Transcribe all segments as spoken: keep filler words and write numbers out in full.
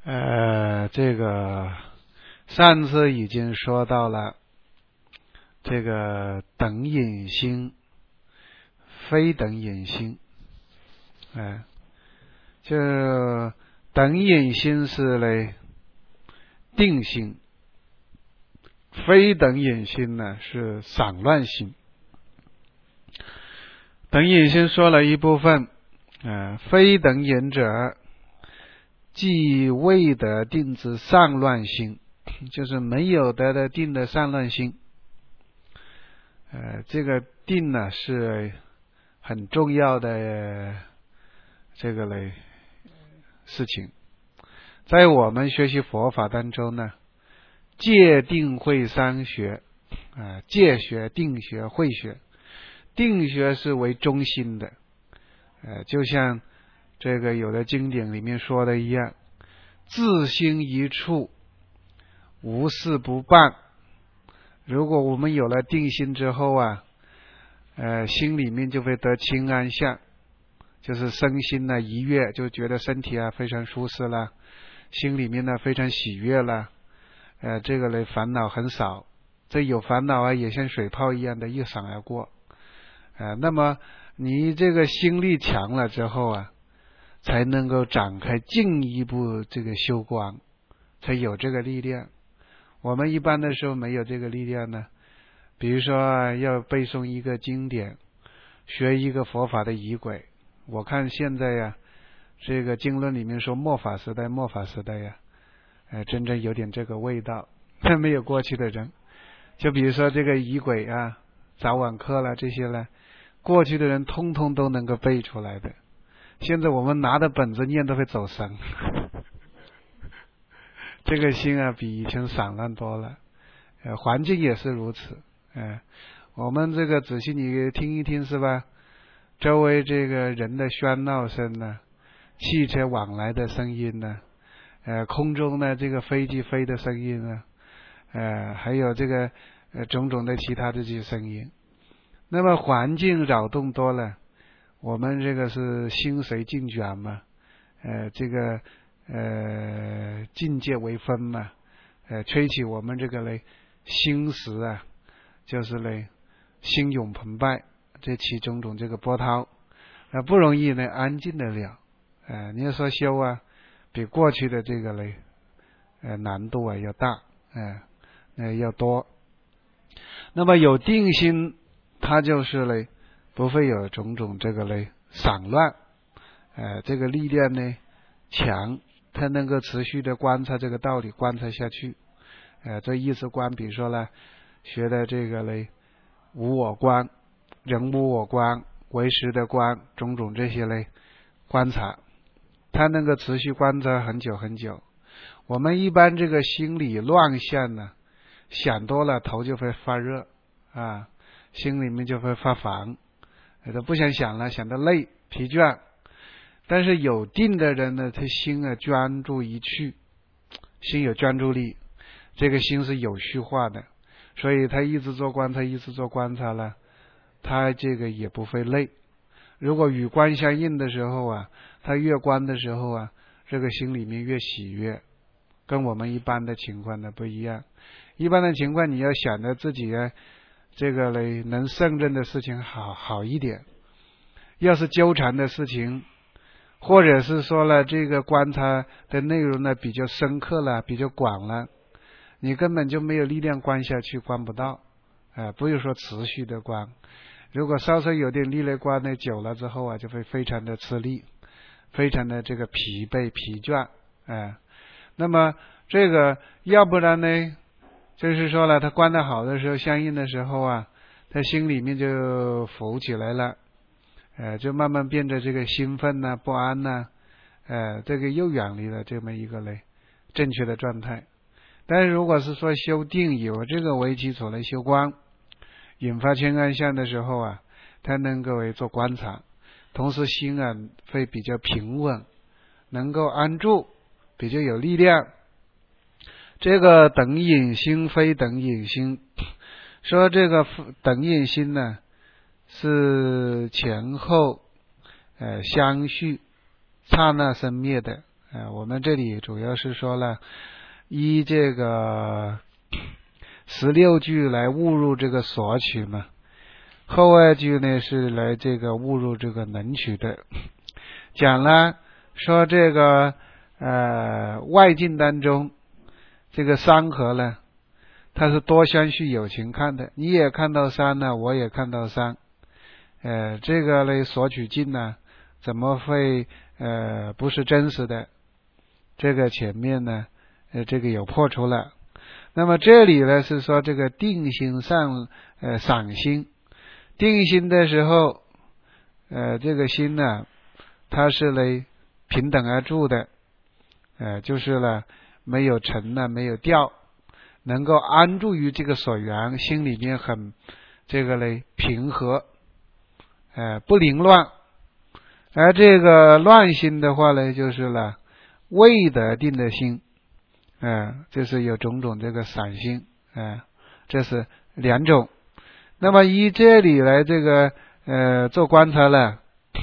呃，这个上次已经说到了这个等引心、非等引心，哎、呃，就等引心是嘞定心，非等引心呢是散乱心。等引心说了一部分，呃，非等引者，即未得定之散乱心，就是没有得的定的散乱心。呃，这个定呢是很重要的这个类事情，在我们学习佛法当中呢，戒定慧三学，啊、呃，戒学、定学、慧学。定学是为中心的，呃，就像这个有的经典里面说的一样，自心一处，无事不办。如果我们有了定心之后啊，呃，心里面就会得清安相，就是身心呢愉悦，就觉得身体啊非常舒适了，心里面呢非常喜悦了，呃，这个呢烦恼很少，这有烦恼啊也像水泡一样的一闪而过。呃，那么你这个心力强了之后啊，才能够展开进一步这个修观，才有这个力量。我们一般的时候没有这个力量呢，比如说、啊、要背诵一个经典，学一个佛法的仪轨。我看现在呀、啊，这个经论里面说末法时代，末法时代呀、啊，呃，真正有点这个味道，但没有过去的人。就比如说这个仪轨啊、早晚课了这些呢。过去的人通通都能够背出来的，现在我们拿的本子念都会走神。这个心啊比以前散乱多了，呃，环境也是如此，呃，我们这个仔细你听一听是吧？周围这个人的喧闹声呢，汽车往来的声音呢，呃，空中呢这个飞机飞的声音呢，呃，还有这个呃种种的其他的这些声音。那么环境扰动多了，我们这个是心随境转嘛，呃，这个呃境界为风嘛，呃，吹起我们这个嘞心识啊，就是嘞心涌澎湃，这其种种这个波涛，呃，不容易呢安静的了，呃，你要说修啊，比过去的这个嘞呃难度啊要大，呃，呃要多。那么有定心。它就是嘞，不会有种种这个嘞散乱，呃，这个力量呢强，它能够持续的观察这个道理，观察下去，呃，这意识观，比如说呢，学的这个嘞无我观、人无我观、唯识的观，种种这些嘞观察，它能够持续观察很久很久。我们一般这个心理乱象呢，想多了头就会发热啊。心里面就会发烦，都不想想了，想得累疲倦。但是有定的人呢，他心啊专注一去，心有专注力，这个心是有序化的，所以他一直做观察，一直做观察了，他这个也不会累。如果与观相应的时候啊，他越观的时候啊，这个心里面越喜悦，跟我们一般的情况呢不一样。一般的情况，你要想着自己啊。这个嘞，能胜任的事情好好一点。要是纠缠的事情，或者是说了这个观察的内容呢比较深刻了，比较广了，你根本就没有力量观下去，观不到。呃，不是说持续的观。如果稍稍有点力量观呢，久了之后啊，就会非常的吃力，非常的这个疲惫疲倦。呃，那么这个要不然呢？就是说了，他观得好的时候，相应的时候啊，他心里面就浮起来了，呃，就慢慢变得这个兴奋呐、啊、不安呐、啊，呃，这个又远离了这么一个嘞正确的状态。但是如果是说修定有这个为基础来修观，引发清安相的时候啊，他能够为做观察，同时心啊会比较平稳，能够安住，比较有力量。这个等引心非等引心，说这个等引心呢是前后呃相续刹那生灭的呃，我们这里主要是说了，依这个十六句来误入这个索取嘛，后二句呢是来这个误入这个能取的。讲了说这个呃外境当中这个山河呢，它是多相续有情看的，你也看到山呢，我也看到山，呃这个呢索取境呢怎么会呃不是真实的？这个前面呢呃这个有破除了。那么这里呢是说这个定心上呃散心，定心的时候呃这个心呢它是呢平等而住的，呃就是呢没有沉呢没有掉，能够安住于这个所缘，心里面很这个呢平和，呃不凌乱。而这个乱心的话呢，就是呢未得定的心，呃就是有种种这个散心，呃这是两种。那么依这里来这个呃做观察了，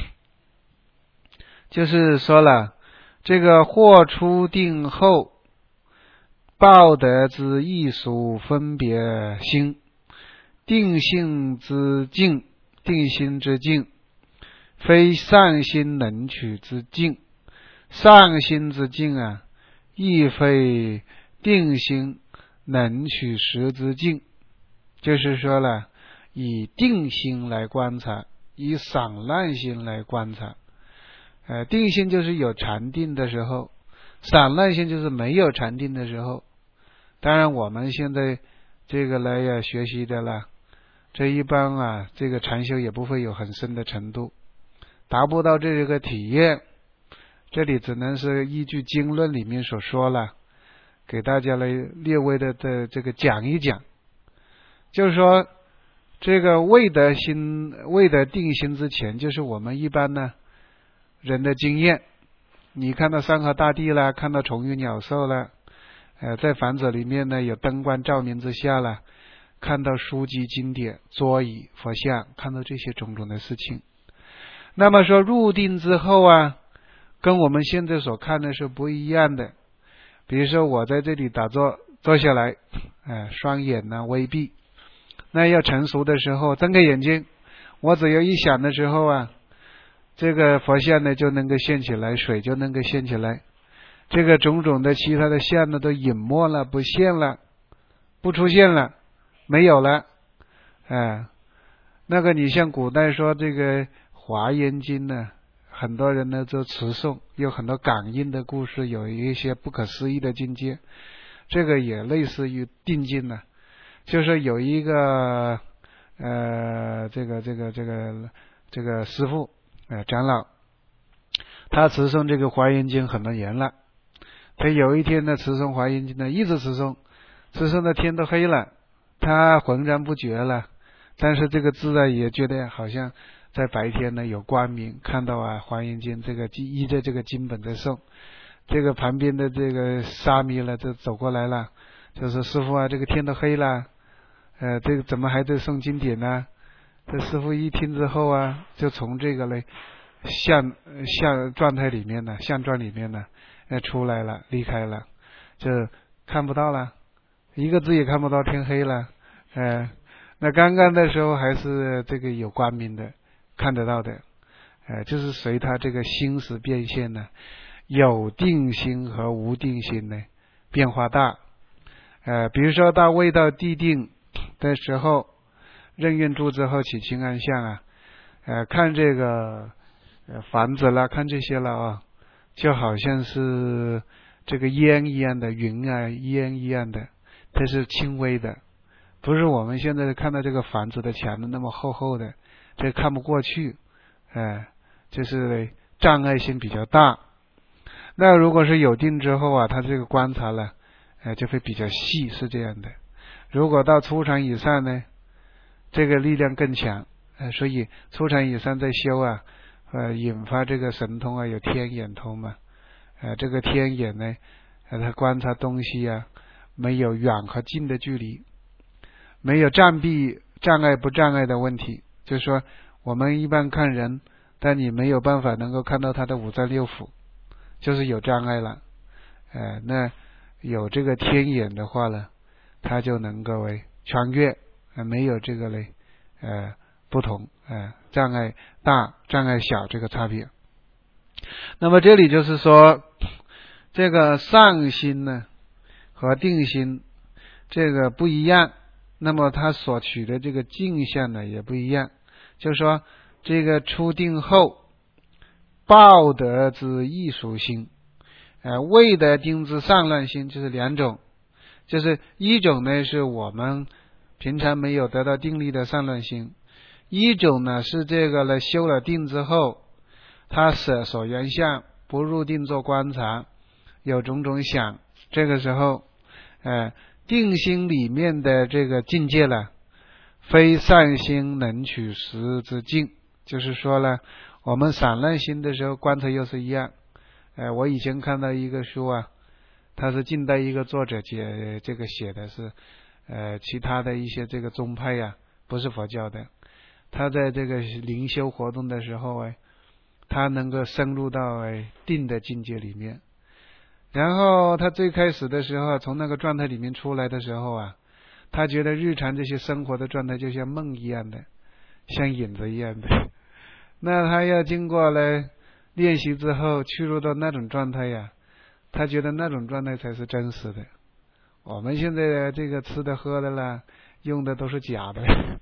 就是说了这个或出定后报得之艺术分别心，定性之境，定心之境非上心能取之境，上心之境啊亦非定心能取实之境。就是说了以定心来观察，以散乱心来观察。呃，定心就是有禅定的时候，散乱心就是没有禅定的时候。当然我们现在这个来要学习的了，这一般啊这个禅修也不会有很深的程度，达不到这个体验。这里只能是依据经论里面所说了，给大家来略微的的这个讲一讲。就是说这个未得心未得定心之前，就是我们一般呢人的经验，你看到山河大地啦，看到虫鱼鸟兽啦，呃，在房子里面呢有灯光照明之下啦，看到书籍经典桌椅佛像，看到这些种种的事情。那么说入定之后啊，跟我们现在所看的是不一样的。比如说我在这里打坐坐下来，呃、双眼呢微闭，那要成熟的时候睁开眼睛，我只要一想的时候啊，这个佛像呢就能够现起来，水就能够现起来，这个种种的其他的像呢都隐没了，不现了，不出现了，没有了。哎，那个你像古代说这个华严经呢，很多人呢都持诵，有很多感应的故事，有一些不可思议的境界，这个也类似于定境呢。就是有一个呃这个这个这个这个师父呃长老，他持诵这个华严经很多年了，他有一天呢持诵华严经呢一直持诵，持诵的天都黑了，他浑然不觉了，但是这个字啊也觉得好像在白天呢有光明，看到啊华严经这个依着这个经本在诵，这个旁边的这个沙弥了就走过来了，就说师父啊，这个天都黑了，呃这个怎么还在诵经典呢？这师父一听之后啊，就从这个嘞相相状态里面呢，相状里面呢呃出来了，离开了，就看不到了，一个字也看不到，天黑了。呃那刚刚的时候还是这个有光明的，看得到的，呃就是随他这个心识变现呢，有定心和无定心呢变化大。呃比如说到未到地定的时候，任运住之后起清安相啊，呃看这个呃房子啦，看这些了啊，就好像是这个烟一样的，云啊烟一样的，它是轻微的，不是我们现在看到这个房子的墙的那么厚厚的，这看不过去，哎、呃，就是障碍性比较大。那如果是有定之后啊，他这个观察了，呃，就会比较细，是这样的。如果到初禅以上呢，这个力量更强，呃，所以初禅以上在修啊，呃，引发这个神通啊，有天眼通嘛，呃，这个天眼呢，呃，他观察东西啊，没有远和近的距离，没有障壁障碍不障碍的问题。就是说我们一般看人，但你没有办法能够看到他的五脏六腑， 就是有障碍了。呃，那有这个天眼的话呢，他就能够为穿越，呃，没有这个嘞，呃，不同，呃，障碍大障碍小这个差别。那么这里就是说，这个上心呢和定心这个不一样，那么他所取的这个境象呢也不一样。就是说，这个初定后，报得之艺术心，呃，未得定之上乱心，就是两种。就是一种呢是我们平常没有得到定力的上乱心，一种呢是这个呢修了定之后，他舍所缘相，不入定做观察，有种种想，这个时候呃定心里面的这个境界了，非善心能取实之境。就是说呢，我们散乱心的时候观察又是一样。呃我以前看到一个书啊，他是近代一个作者写这个写的是呃其他的一些这个宗派呀、啊，不是佛教的，他在这个灵修活动的时候哎，他能够深入到哎定的境界里面。然后他最开始的时候从那个状态里面出来的时候啊，他觉得日常这些生活的状态就像梦一样的，像影子一样的。那他要经过了练习之后去入到那种状态呀，他觉得那种状态才是真实的。我们现在这个吃的喝的啦，用的都是假的，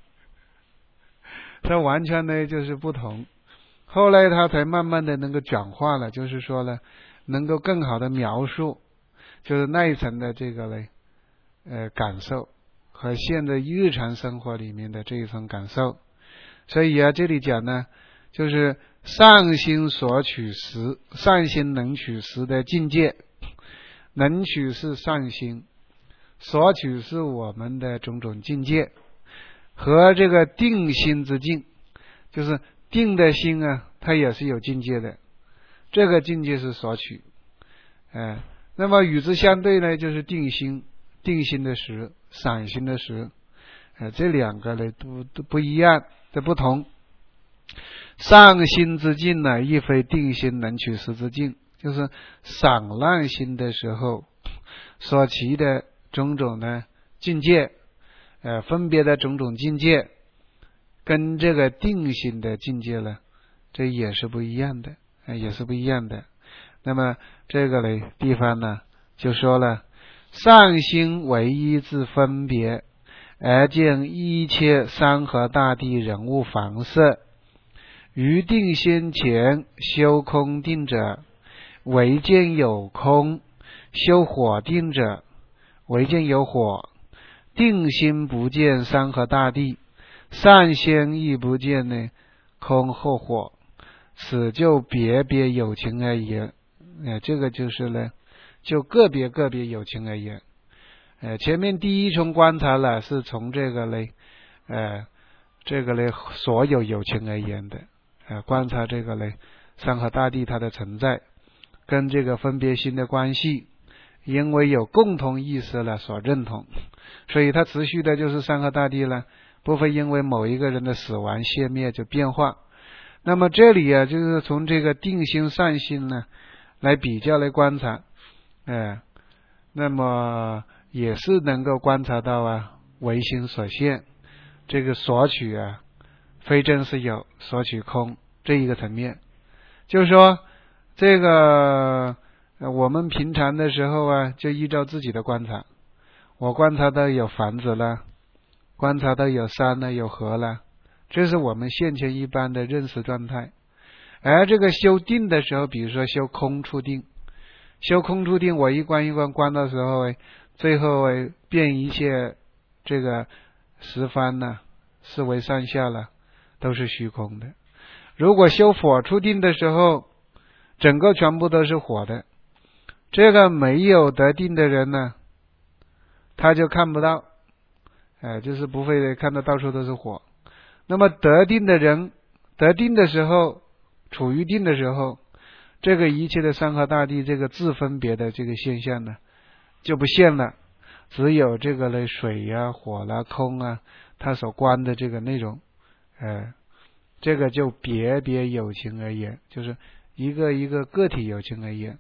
它完全呢就是不同。后来他才慢慢的能够转化了，就是说呢，能够更好的描述，就是那一层的这个嘞，呃，感受和现在日常生活里面的这一层感受。所以啊，这里讲呢，就是上心所取实，上心能取实的境界，能取是上心，所取是我们的种种境界，和这个定心之境，就是定的心啊，它也是有境界的，这个境界是所取。哎，那么与之相对呢，就是定心，定心的实，散心的实，哎，这两个呢都都不一样的不同。上心之境呢，亦非定心能取实之境，就是散乱心的时候所起的种种呢境界，呃，分别的种种境界，跟这个定心的境界呢，这也是不一样的，呃、也是不一样的。那么这个呢地方呢，就说了，上心唯一之分别，而见一切山河大地人物房舍。于定心前修空定者，唯见有空；修火定者，唯见有火。定心不见山河大地，上仙亦不见呢空或火，此就别别有情而言。呃、这个就是呢，就个别个别有情而言。呃，前面第一重观察了，是从这个呢，呃，这个呢所有有情而言的。呃，观察这个呢，山河大地它的存在，跟这个分别心的关系，因为有共同意识了所认同，所以它持续的就是山河大地呢，不会因为某一个人的死亡熄灭就变化。那么这里啊，就是从这个定心上心呢，来比较来观察，呃，那么也是能够观察到啊，唯心所现，这个所取啊，非真是有，所取空这一个层面。就是说这个我们平常的时候啊，就依照自己的观察，我观察到有房子了，观察到有山了，有河了，这是我们现前一般的认识状态。而这个修定的时候，比如说修空处定，修空处定，我一观一观观的时候，最后变一切这个十方呢，四维上下了，都是虚空的。如果修火处定的时候，整个全部都是火的，这个没有得定的人呢，他就看不到，哎，就是不会看到到处都是火。那么得定的人，得定的时候，处于定的时候，这个一切的山河大地这个自分别的这个现象呢，就不现了，只有这个呢水啊、火啦、啊、空啊，它所观的这个内容，呃，这个就别别有情而言，就是一个一个个体有情而言。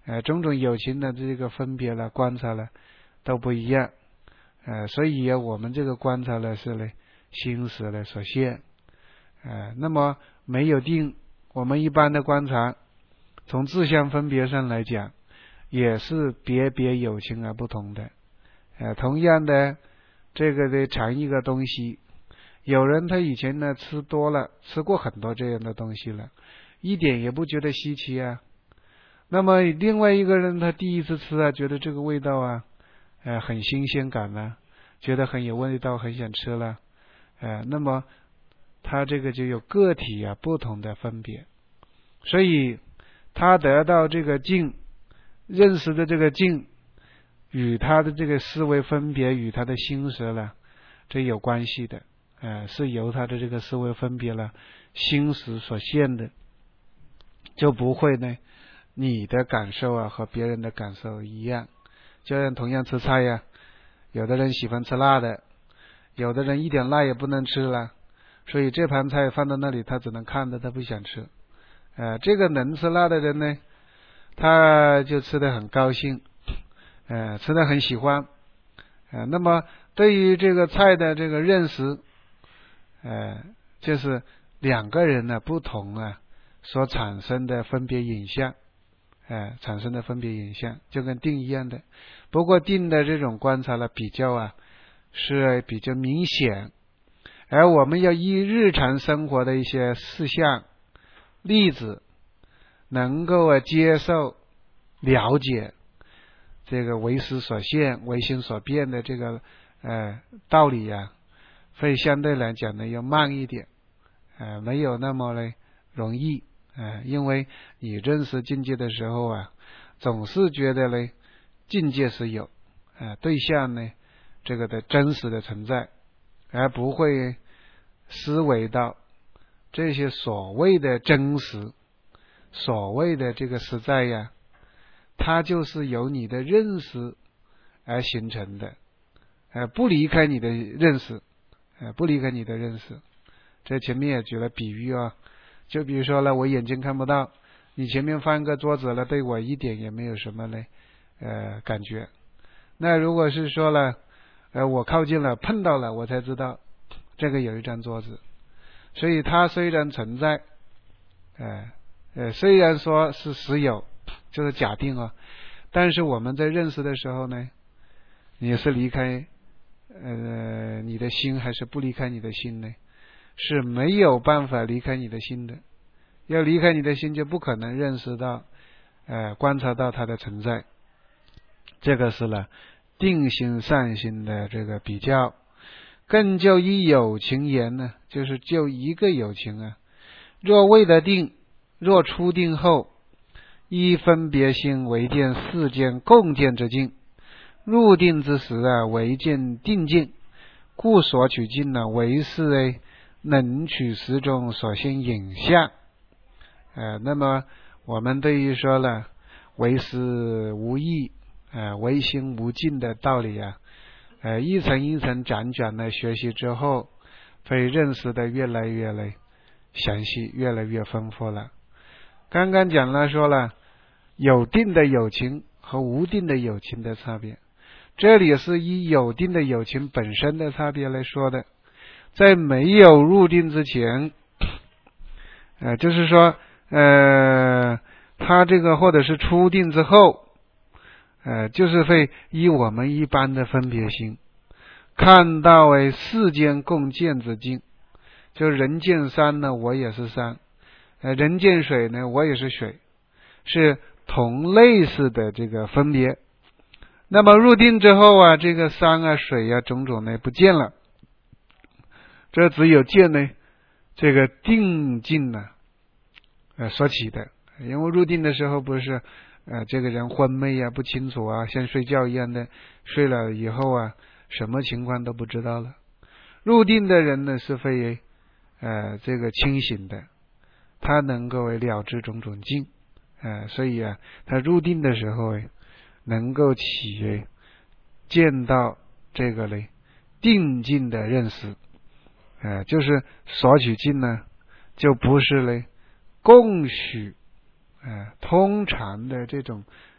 呃，种种有情的这个分别了观察了都不一样，呃，所以啊我们这个观察呢是呢心识的所现，呃，那么没有定，我们一般的观察从自相分别上来讲也是别别有情而不同的，呃，同样的这个的尝一个东西，有人他以前呢吃多了，吃过很多这样的东西了，一点也不觉得稀奇啊。那么另外一个人他第一次吃啊，觉得这个味道啊，呃，很新鲜感啊，觉得很有味道，很想吃了，呃，那么他这个就有个体啊不同的分别，所以他得到这个境，认识的这个境，与他的这个思维分别与他的心识了，这有关系的，呃，是由他的这个思维分别了，心识所现的，就不会呢。你的感受啊和别人的感受一样，就像同样吃菜呀、啊，有的人喜欢吃辣的，有的人一点辣也不能吃了，所以这盘菜放到那里他只能看着，他不想吃。呃，这个能吃辣的人呢，他就吃得很高兴，呃，吃得很喜欢。呃，那么对于这个菜的这个认识，呃，就是两个人呢不同啊所产生的分别影像。呃，产生的分别影像就跟定一样的，不过定的这种观察了比较啊是比较明显，而我们要依日常生活的一些事项例子，能够啊接受了解这个为识所现为心所变的这个呃道理啊，会相对来讲呢要慢一点，呃没有那么呢容易。呃，因为你认识境界的时候啊，总是觉得呢，境界是有，呃，对象呢，这个的真实的存在，而不会思维到这些所谓的真实，所谓的这个实在呀，它就是由你的认识而形成的，呃，不离开你的认识，呃，不离开你的认识。这前面也举了比喻啊。就比如说呢，我眼睛看不到，你前面放个桌子了，对我一点也没有什么呢呃感觉。那如果是说了，呃我靠近了碰到了，我才知道这个有一张桌子。所以它虽然存在，呃呃虽然说是实有，就是假定啊，但是我们在认识的时候呢，你是离开呃你的心还是不离开你的心呢？是没有办法离开你的心的，要离开你的心就不可能认识到呃观察到它的存在。这个是了定心善心的这个比较。更就一有情言呢，就是就一个有情啊，若未得定，若初定后，依分别心为见世间共见之境，入定之时啊为见定境，故所取境呢为是诶能取时中所现影像。呃，那么我们对于说了为识无义，呃，为心无尽的道理啊，呃，一层一层辗转的学习之后，会认识的越来越来详细，越来越丰富了。刚刚讲了说了有定的有情和无定的有情的差别，这里是以有定的有情本身的差别来说的。在没有入定之前，呃，就是说，呃，他这个或者是出定之后，呃，就是会以我们一般的分别心，看到为世间共见之境，就人见山呢，我也是山；呃，人见水呢，我也是水，是同类似的这个分别。那么入定之后啊，这个山啊、水啊种种呢不见了。这只有见呢，这个定境呢，呃所起的。因为入定的时候不是，呃这个人昏昧啊、不清楚啊，像睡觉一样的，睡了以后啊，什么情况都不知道了。入定的人呢是会，呃这个清醒的，他能够了知种种境，呃所以啊，他入定的时候能够起见到这个嘞定境的认识。呃，就是所取境呢，就不是嘞共许，呃，通常的这种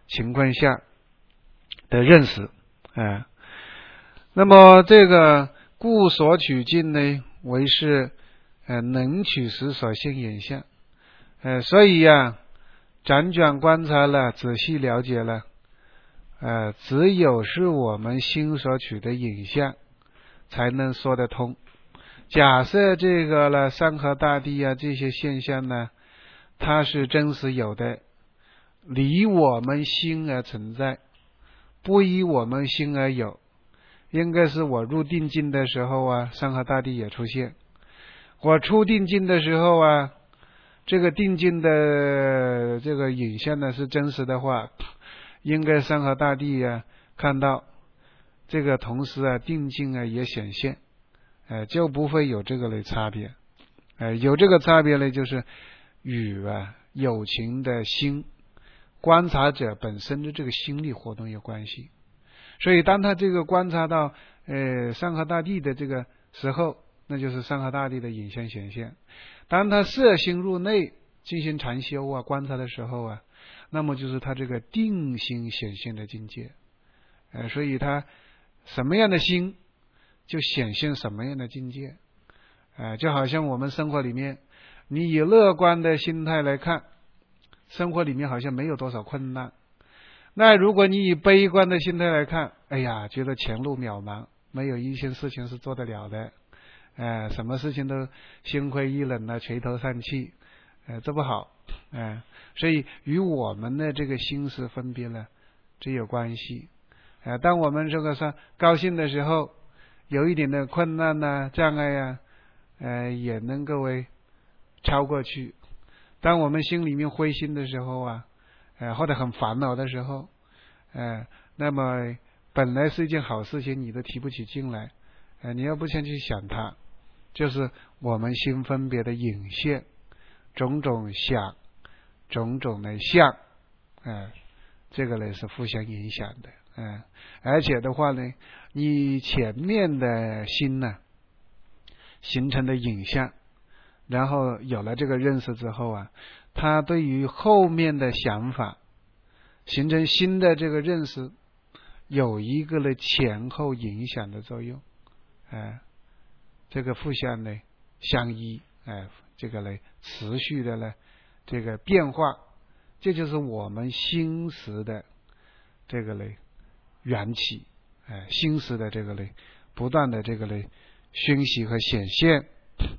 情况下的认识，哎，那么这个故所取境呢，为是呃能取时所现影像，呃，所以呀、啊，辗转观察了，仔细了解了，呃，只有是我们心所取的影像，才能说得通。假设这个呢，山河大地啊这些现象呢，它是真实有的，离我们心而存在，不依我们心而有。应该是我入定境的时候啊，山河大地也出现；我出定境的时候啊，这个定境的这个影像呢是真实的话，应该山河大地啊看到这个，同时啊定境啊也显现，呃，就不会有这个的差别。呃，有这个差别呢，就是与啊有情的心观察者本身的这个心理活动有关系。所以当他这个观察到呃山河大地的这个时候，那就是山河大地的影像显现。当他摄心入内进行禅修啊观察的时候啊，那么就是他这个定心显现的境界。呃，所以他什么样的心就显现什么样的境界。呃，就好像我们生活里面，你以乐观的心态来看，生活里面好像没有多少困难。那如果你以悲观的心态来看，哎呀，觉得前路渺茫，没有一件事情是做得了的，呃，什么事情都心灰意冷了，垂头丧气，呃，这不好，呃，所以与我们的这个心识分别了，这有关系。呃，当我们这个上高兴的时候，有一点的困难呐、障碍呀、呃，也能够为超过去。当我们心里面灰心的时候啊，呃，或者很烦恼的时候，呃，那么本来是一件好事情，你都提不起劲来，呃，你要不先去想它，就是我们心分别的影现，种种想，种种的相，呃，这个呢是互相影响的，呃，而且的话呢，你前面的心呢形成的影像，然后有了这个认识之后啊，他对于后面的想法形成新的这个认识，有一个呢前后影响的作用，哎、呃，这个互相呢相依，哎、呃，这个呢持续的呢这个变化，这就是我们心识的这个呢缘起，哎、呃，心识的这个呢不断的这个呢熏习和显现。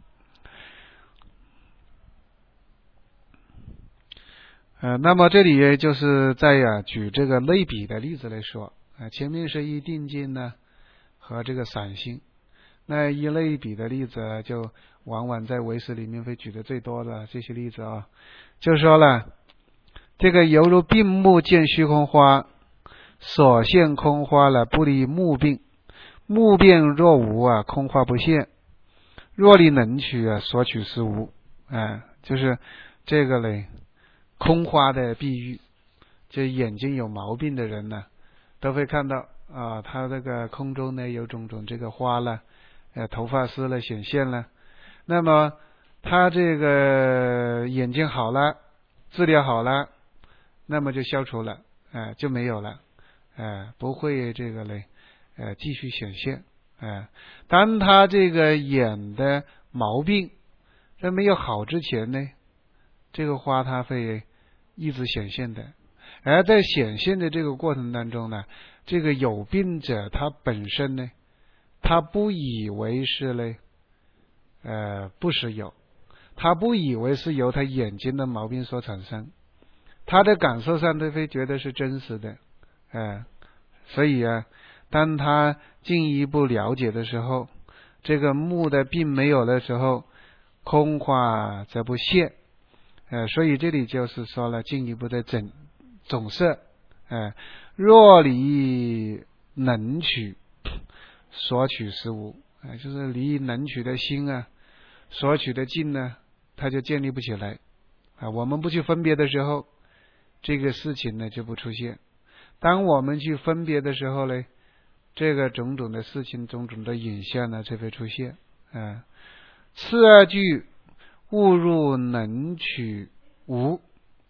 呃，那么这里就是在呀、啊、举这个类比的例子来说，啊、呃，前面是一定境呢和这个散心，那一类比的例子就往往在唯识里面会举的最多的这些例子啊，就说了这个犹如病木见虚空花，所现空花了不离木病，木变若无啊，空花不现，若离能取啊，所取是无，啊、呃，就是这个嘞。空花的比喻，就眼睛有毛病的人呢，都会看到啊，他这个空中呢有种种这个花了，呃，头发丝了显现了。那么他这个眼睛好了，治疗好了，那么就消除了，呃，就没有了，呃，不会这个嘞，呃，继续显现，呃，当他这个眼的毛病在没有好之前呢，这个花它会一直显现的，而在显现的这个过程当中呢，这个有病者他本身呢，他不以为是呢，呃，不是有，他不以为是由他眼睛的毛病所产生，他的感受上都会觉得是真实的，呃，所以啊，当他进一步了解的时候，这个木的病没有的时候，空花则不现。呃，所以这里就是说了进一步的总总摄，呃，若离能取，所取是无，呃，就是离能取的心啊，所取的境呢，它就建立不起来啊、呃。我们不去分别的时候，这个事情呢就不出现；当我们去分别的时候呢，这个种种的事情、种种的影像呢才会出现。啊、呃，次二句。误入能取无，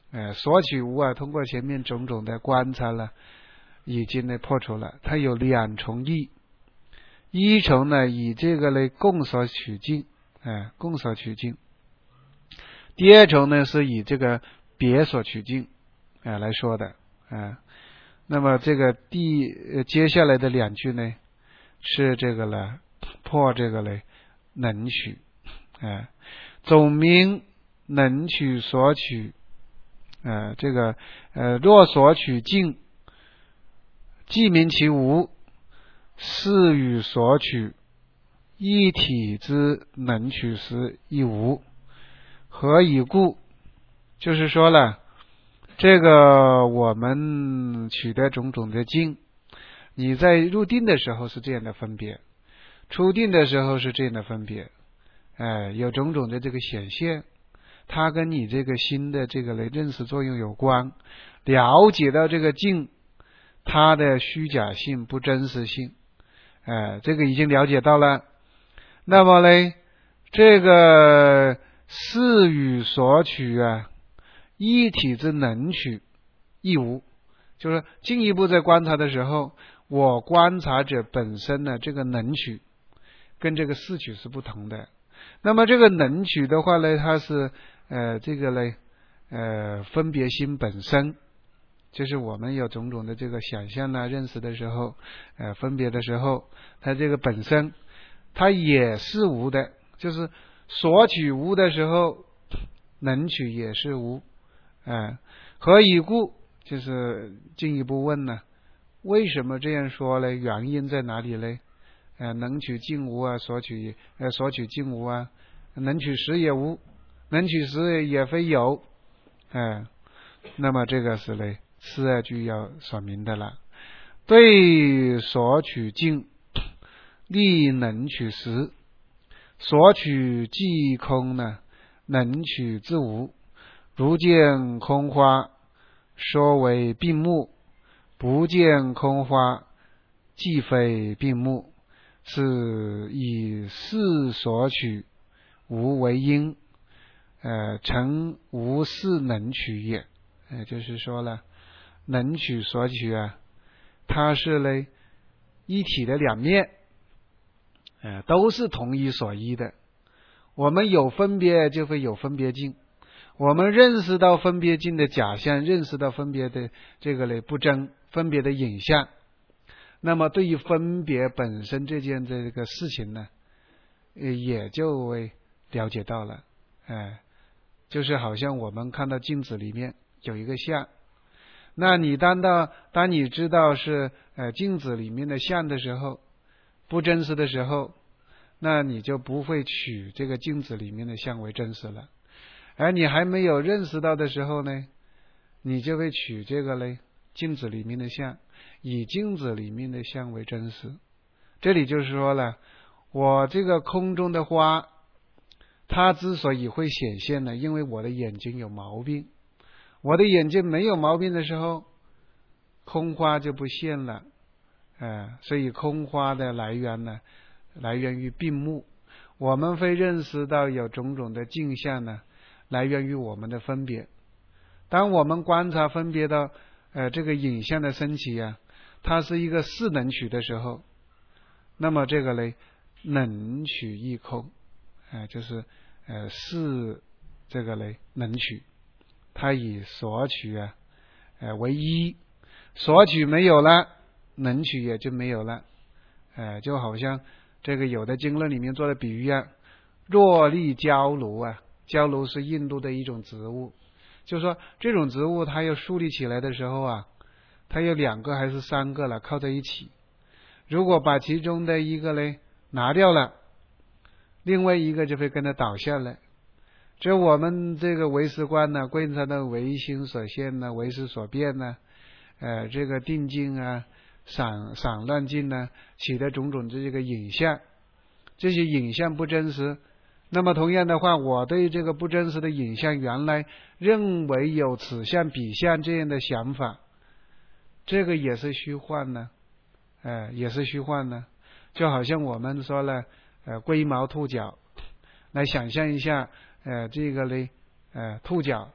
呃，索取无啊，通过前面种种的观察了，已经呢破除了。它有两重义，一重呢以这个呢共所取境，呃，共所取境；第二重呢是以这个别所取境，呃，来说的，啊、呃。那么这个第、呃、接下来的两句呢，是这个呢破这个呢能取，呃，总名能取所取。呃，这个呃，若所取境，即名其无，是与所取一体之能取时亦无。何以故？就是说了，这个我们取得种种的境，你在入定的时候是这样的分别，出定的时候是这样的分别，哎，有种种的这个显现。它跟你这个心的这个来认识作用有关，了解到这个境它的虚假性不真实性，呃，这个已经了解到了。那么呢，这个是与所取啊，一体之能取亦无，就是进一步在观察的时候，我观察者本身呢，这个能取跟这个事取是不同的。那么这个能取的话呢，它是呃，这个呢，呃，分别心本身，就是我们有种种的这个想象啊、认识的时候，呃，分别的时候，它这个本身，它也是无的，就是所取无的时候，能取也是无，呃，何以故？就是进一步问呢，为什么这样说呢？原因在哪里呢？呃，能取境无啊，所取呃所取境无啊，能取实也无。能取实也非有，哎、呃，那么这个是呢，次二句要说明的了。对所取境，力能取实；所取即空呢，能取自无。如见空花，说为病目；不见空花，即非病目。是以是所取无为因。呃，成无是能取也，呃，就是说了，能取所取啊，它是呢一体的两面，呃，都是同一所依的。我们有分别就会有分别境，我们认识到分别境的假象，认识到分别的这个呢不真，分别的影像。那么对于分别本身这件这个事情呢，也就会了解到了，哎、呃。就是好像我们看到镜子里面有一个像，那你当到当你知道是呃镜子里面的像的时候，不真实的时候，那你就不会取这个镜子里面的像为真实了。而你还没有认识到的时候呢，你就会取这个呢镜子里面的像，以镜子里面的像为真实。这里就是说了，我这个空中的花，它之所以会显现呢，因为我的眼睛有毛病。我的眼睛没有毛病的时候，空花就不现了，呃，所以空花的来源呢，来源于病目。我们会认识到有种种的镜像呢，来源于我们的分别。当我们观察分别到呃这个影像的升起啊，它是一个是能取的时候，那么这个呢，能取亦空。呃、就是呃是这个呢能取，它以所取啊呃为一，所取没有了，能取也就没有了，呃就好像这个有的经论里面做的比喻啊，若立焦炉啊，焦炉是印度的一种植物，就是说这种植物它要树立起来的时候啊，它有两个还是三个了靠在一起，如果把其中的一个呢拿掉了，另外一个就会跟着倒下来。这我们这个唯识观呢，观察的唯心所现呢，唯识所变呢，呃，这个定境啊，散散乱境呢，起的种种的这个影像，这些影像不真实。那么同样的话，我对这个不真实的影像，原来认为有此相彼相这样的想法，这个也是虚幻呢，呃，也是虚幻呢。就好像我们说了。呃，龟毛兔角，来想象一下，呃，这个呢，呃，兔角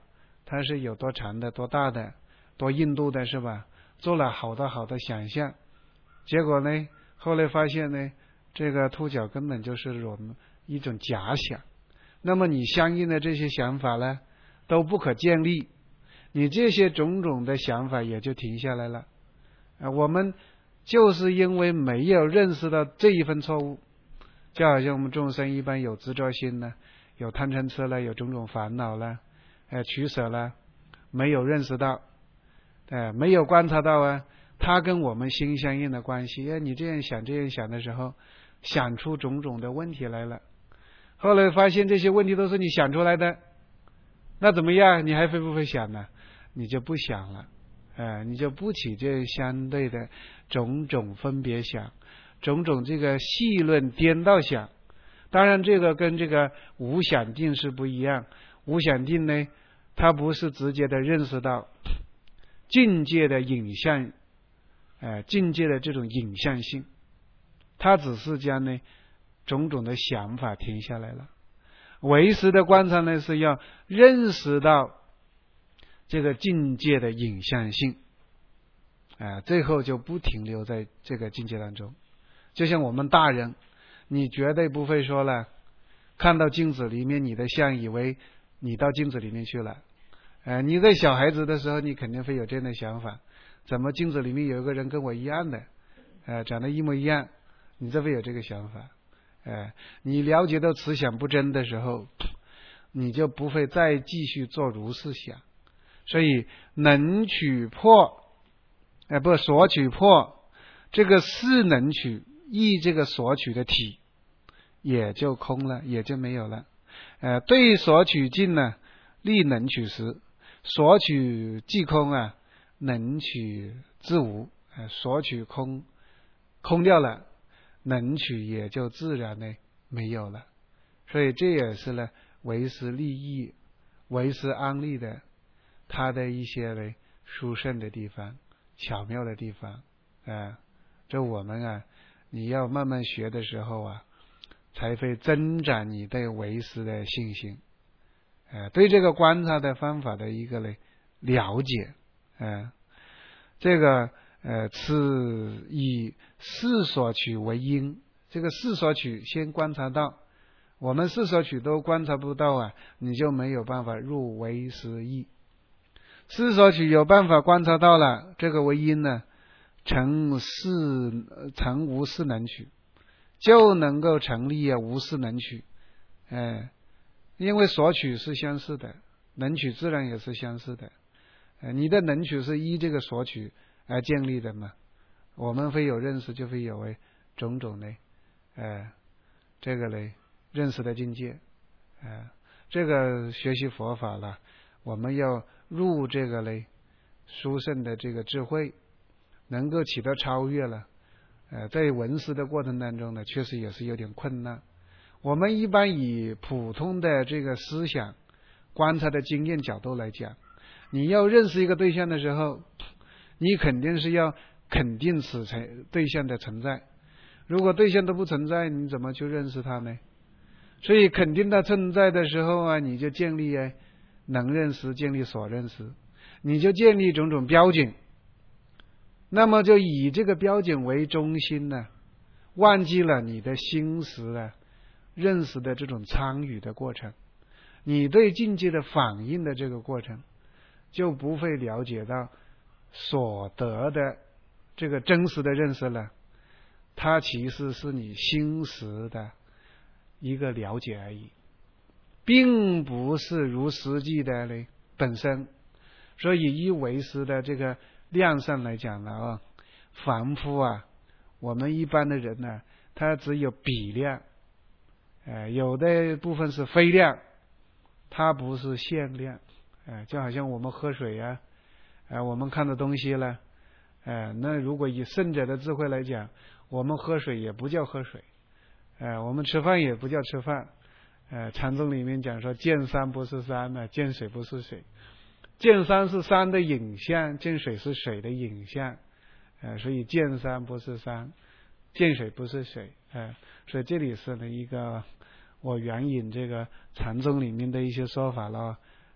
它是有多长的、多大的、多硬度的，是吧？做了好多好多想象，结果呢，后来发现呢，这个兔角根本就是我们一种假想。那么你相应的这些想法呢，都不可建立，你这些种种的想法也就停下来了。啊，我们就是因为没有认识到这一份错误，就好像我们众生一般有执着心呢，有贪嗔痴了，有种种烦恼了，呃，取舍了，没有认识到，呃，没有观察到啊，它跟我们心相应的关系。哎，你这样想这样想的时候，想出种种的问题来了。后来发现这些问题都是你想出来的，那怎么样？你还会不会想呢？你就不想了，呃，你就不起这相对的种种分别想，种种这个细论颠倒想。当然，这个跟这个无想定是不一样。无想定呢，它不是直接的认识到境界的影像，呃，境界的这种影像性，它只是将呢种种的想法停下来了。唯识的观察呢，是要认识到这个境界的影像性，啊、呃，最后就不停留在这个境界当中。就像我们大人，你绝对不会说了，看到镜子里面你的像，以为你到镜子里面去了。呃，你在小孩子的时候，你肯定会有这样的想法：怎么镜子里面有一个人跟我一样的，呃，长得一模一样？你就会有这个想法。呃，你了解到此想不真的时候，你就不会再继续做如是想。所以能取破，呃，不所取破，这个是能取意这个所取的体也就空了，也就没有了。呃，对所取尽呢，立能取实；所取即空啊，能取自无。呃，所取空空掉了，能取也就自然呢没有了。所以这也是呢唯识立意、唯识安立的它的一些呢殊胜的地方、巧妙的地方。啊、呃，这我们啊，你要慢慢学的时候啊，才会增长你对唯识的信心，呃，对这个观察的方法的一个呢了解。呃，这个呃，此以事所取为因，这个事所取先观察到，我们事所取都观察不到啊，你就没有办法入唯识义。事所取有办法观察到了，这个为因呢，成事成无事能取，就能够成立啊无事能取。哎，因为所取是相似的，能取自然也是相似的。呃，你的能取是依这个所取而建立的嘛？我们会有认识，就会有为种种的，呃，这个呢认识的境界。呃，这个学习佛法了，我们要入这个呢殊胜的这个智慧，能够起到超越了。呃，在闻思的过程当中呢，确实也是有点困难。我们一般以普通的这个思想观察的经验角度来讲，你要认识一个对象的时候，你肯定是要肯定此对象的存在。如果对象都不存在，你怎么去认识它呢？所以肯定它存在的时候啊，你就建立啊能认识，建立所认识，你就建立种种标准。那么就以这个标准为中心呢，忘记了你的心识啊认识的这种参与的过程，你对境界的反应的这个过程，就不会了解到所得的这个真实的认识了。它其实是你心识的一个了解而已，并不是如实际的呢本身。所以以唯识的这个量上来讲了啊，凡夫啊，我们一般的人呢，他只有比量，呃，有的部分是非量，它不是限量。呃，就好像我们喝水啊，呃，我们看到东西了，呃，那如果以圣者的智慧来讲，我们喝水也不叫喝水，呃，我们吃饭也不叫吃饭。呃，禅宗里面讲说，见山不是山呢，见水不是水。见山是山的影像，见水是水的影像。呃，所以见山不是山，见水不是水。呃，所以这里是呢一个我援引这个禅宗里面的一些说法了。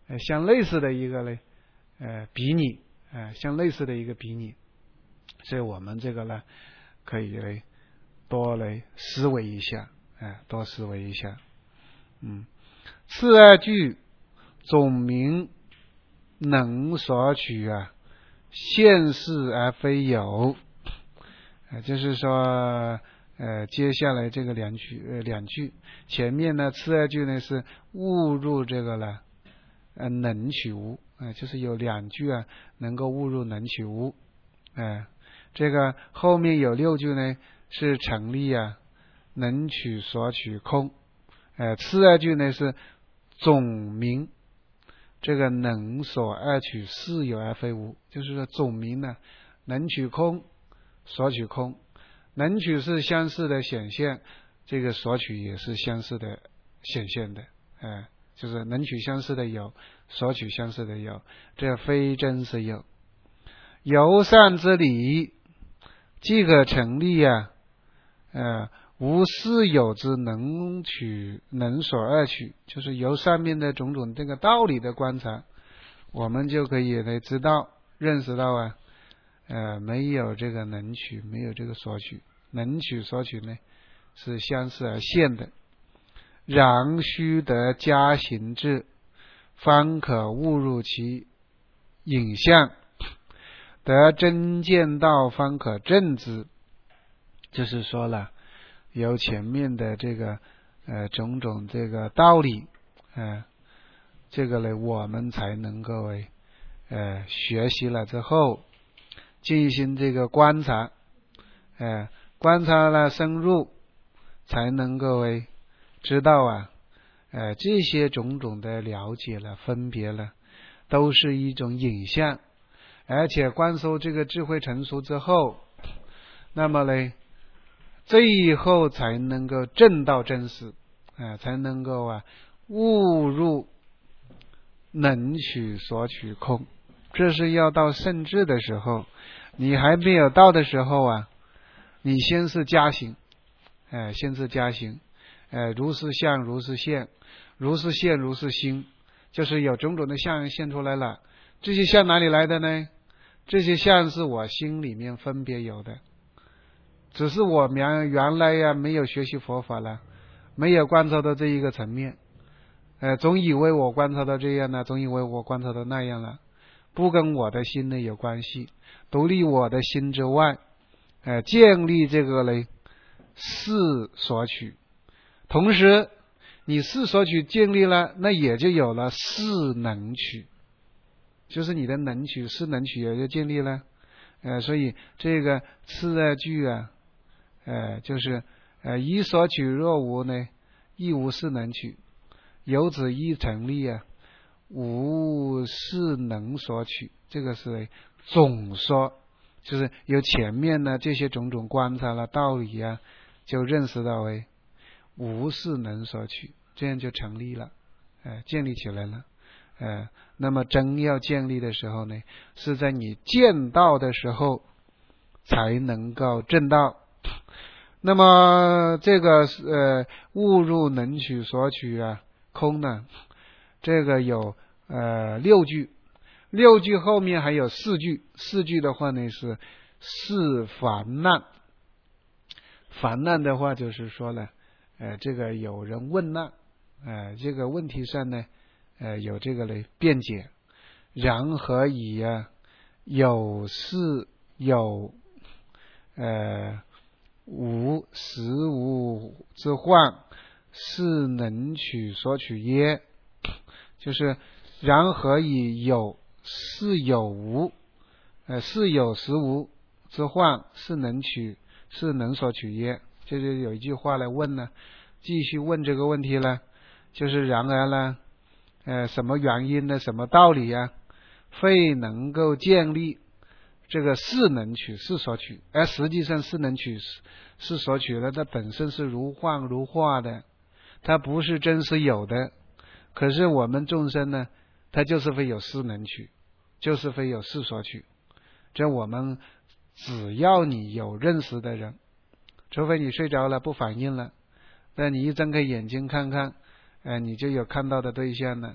呃相类似的一个呢呃比拟，呃相类似的一个比拟，所以我们这个呢可以呢多来思维一下，哎、呃，多思维一下。嗯，次二句总名能所取啊，现是而非有，呃，就是说，呃，接下来这个两句，呃，两句前面呢，次二句呢是误入这个了，呃，能取无，呃，就是有两句啊，能够误入能取无，哎、呃，这个后面有六句呢是成立啊，能取所取空，呃，次二句呢是总名这个能所二取是有而非无，就是说总名呢能取空所取空，能取是相似的显现，这个所取也是相似的显现的，哎、呃，就是能取相似的有，所取相似的有，这非真实有。由善之理即可成立啊，呃，无是有之能取能所二取，就是由上面的种种这个道理的观察，我们就可以来知道认识到啊，呃，没有这个能取，没有这个所取，能取所取呢是相似而现的，然须得加行智，方可误入其影像，得真见道，方可证之。就是说了，由前面的这个呃种种这个道理，呃，这个呢我们才能够呃学习了之后进行这个观察，呃观察了深入，才能够诶知道啊，呃这些种种的了解了分别了，都是一种影像，而且观受这个智慧成熟之后，那么呢最后才能够证到真实，啊、呃，才能够啊误入能取所取空。这是要到圣智的时候，你还没有到的时候啊，你先是加行，哎、呃，先是加行，呃，如是相，如是现，如是现，如是心，就是有种种的相现出来了。这些相哪里来的呢？这些相是我心里面分别有的。只是我们原来呀没有学习佛法了，没有观察到这一个层面，呃，总以为我观察到这样了，总以为我观察到那样了，不跟我的心呢有关系，独立我的心之外，呃，建立这个呢是所取，同时你是所取建立了，那也就有了是能取，就是你的能取是能取也就建立了，呃，所以这个次二句啊。呃，就是呃，以所取若无呢，亦无是能取，由此一成立啊，无是能所取。这个是总说，就是由前面呢这些种种观察了道理啊，就认识到为无是能所取，这样就成立了，呃，建立起来了。呃，那么真要建立的时候呢，是在你见到的时候才能够证到。那么这个呃误入能取所取啊空呢，这个有呃六句，六句后面还有四句，四句的话呢是是烦难，烦难的话就是说了，呃这个有人问难，呃这个问题上呢呃有这个嘞辩解，然何以啊有是有呃无实无之患，是能取所取耶？就是然何以有是有无，呃是有实无之患，是能取是能所取耶？这就有一句话来问呢，继续问这个问题了，就是然而呢，呃什么原因呢？什么道理呀、啊？非能够建立这个是能取是所取，而实际上是能取是所取的，它本身是如幻如化的，它不是真实有的。可是我们众生呢，它就是非有是能取，就是非有是所取。这我们只要你有认识的人，除非你睡着了不反应了，那你一睁开眼睛看看，呃，你就有看到的对象了。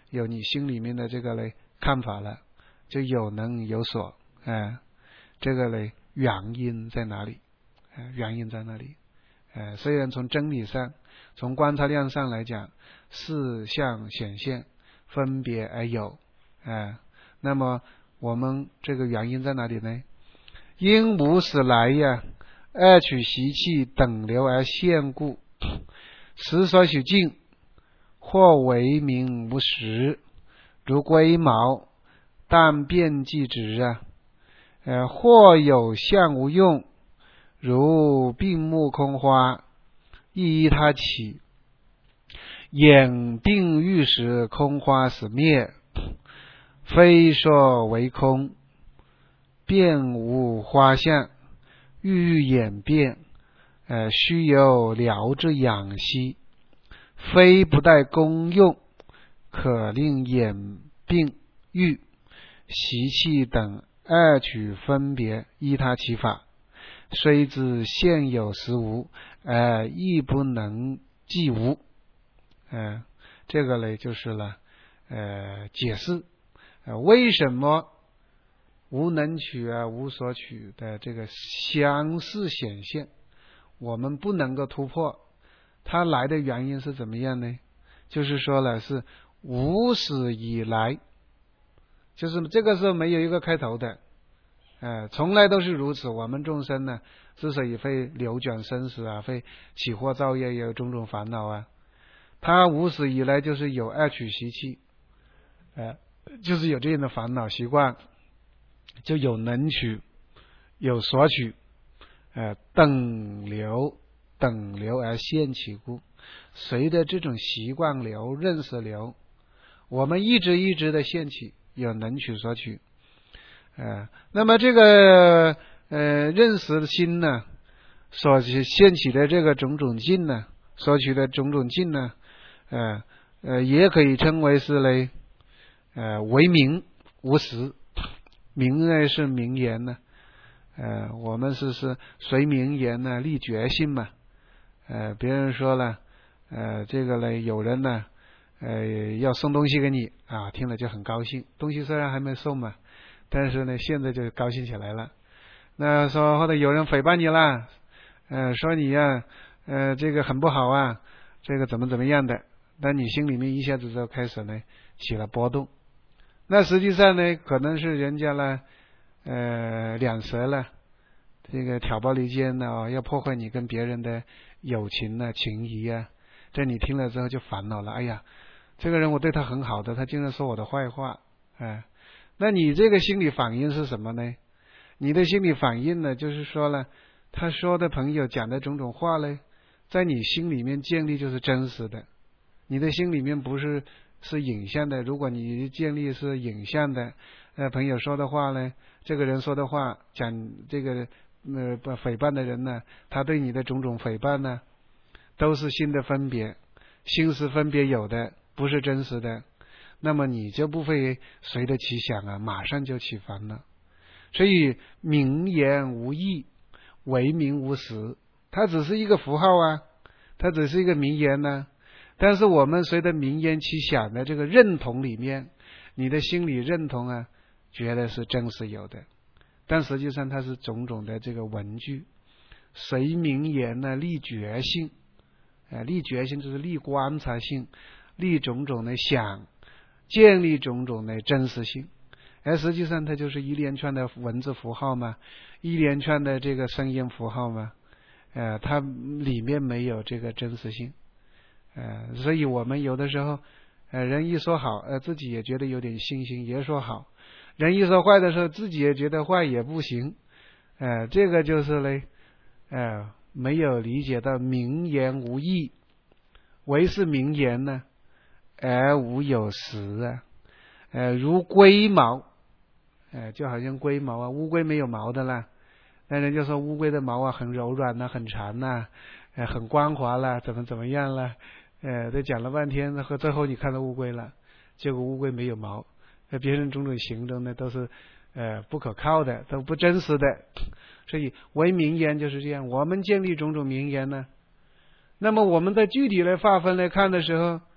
有你心里面的这个嘞看法了，就有能有所，哎、呃，这个嘞原因在哪里？呃、原因在哪里？呃，虽然从真理上，从观察量上来讲，事相显现，分别而有，啊、呃，那么我们这个原因在哪里呢？因无始来呀，二取习气等流而现故，时所许境，或为名无实，如龟毛，但变即直啊，呃，或有相无用，如病木空花，亦依他起，眼病欲时，空花始灭，非说为空，变无花相，欲欲演变，呃，须有疗之养息，非不待功用，可令眼病欲习气等二取分别依他其法，虽知现有实无，而亦不能即无。呃，这个呢就是了，呃，解释，呃，为什么无能取啊无所取的这个相似显现，我们不能够突破，它来的原因是怎么样呢？就是说了是无始以来，就是这个是没有一个开头的，呃，从来都是如此。我们众生呢，之所以会流转生死啊，会起惑造业，有种种烦恼啊，它无始以来就是有二取习气，呃，就是有这样的烦恼习惯，就有能取，有所取，呃，等流等流而现起故，随着这种习惯流、认识流，我们一直一直的现起，有能取所取，呃，那么这个呃认识的心呢，所现起的这个种种境呢，所取的种种境呢，呃呃，也可以称为是嘞，呃，为名无实，名呢是名言呢，呃，我们是是随名言呢立决心嘛，呃，别人说了，呃，这个呢，有人呢，呃，要送东西给你啊，听了就很高兴，东西虽然还没送嘛，但是呢，现在就高兴起来了。那说或者有人诽谤你啦，呃，说你呀、啊，呃，这个很不好啊，这个怎么怎么样的，但你心里面一下子就开始呢起了波动。那实际上呢，可能是人家呢，呃，两舌了，这个挑拨离间呢、哦，要破坏你跟别人的友情啊、情谊啊，这你听了之后就烦恼了。哎呀，这个人我对他很好的，他竟然说我的坏话，哎，那你这个心理反应是什么呢？你的心理反应呢，就是说了，他说的朋友讲的种种话呢，在你心里面建立就是真实的，你的心里面不是是影像的。如果你建立是影像的，呃，朋友说的话呢，这个人说的话，讲这个呃诽谤的人呢，他对你的种种诽谤呢，都是心的分别，心是分别有的，不是真实的，那么你就不会随着其想啊，马上就起烦了。所以名言无义，为名无实，它只是一个符号啊，它只是一个名言呢、啊。但是我们随着名言起想的这个认同里面，你的心理认同啊，觉得是真实有的，但实际上它是种种的这个文句，随名言呢立决心，呃，立决心就是立观察性，立种种的想，建立种种的真实性。而实际上它就是一连串的文字符号嘛，一连串的这个声音符号嘛，呃，它里面没有这个真实性，呃，所以我们有的时候，呃，人一说好，呃，自己也觉得有点信心，也说好；人一说坏的时候，自己也觉得坏也不行，呃，这个就是嘞，呃，没有理解到名言无义，唯是名言呢，而无有实啊，呃，如龟毛。呃，就好像龟毛啊，乌龟没有毛的啦，那人就说乌龟的毛啊很柔软呐、啊，很长呐、啊，呃，很光滑啦，怎么怎么样啦，呃，都讲了半天，和最后你看到乌龟了，结果乌龟没有毛，呃，别人种种形容呢都是呃不可靠的，都不真实的，所以为名言就是这样，我们建立种种名言呢，那么我们在具体来划分来看的时候，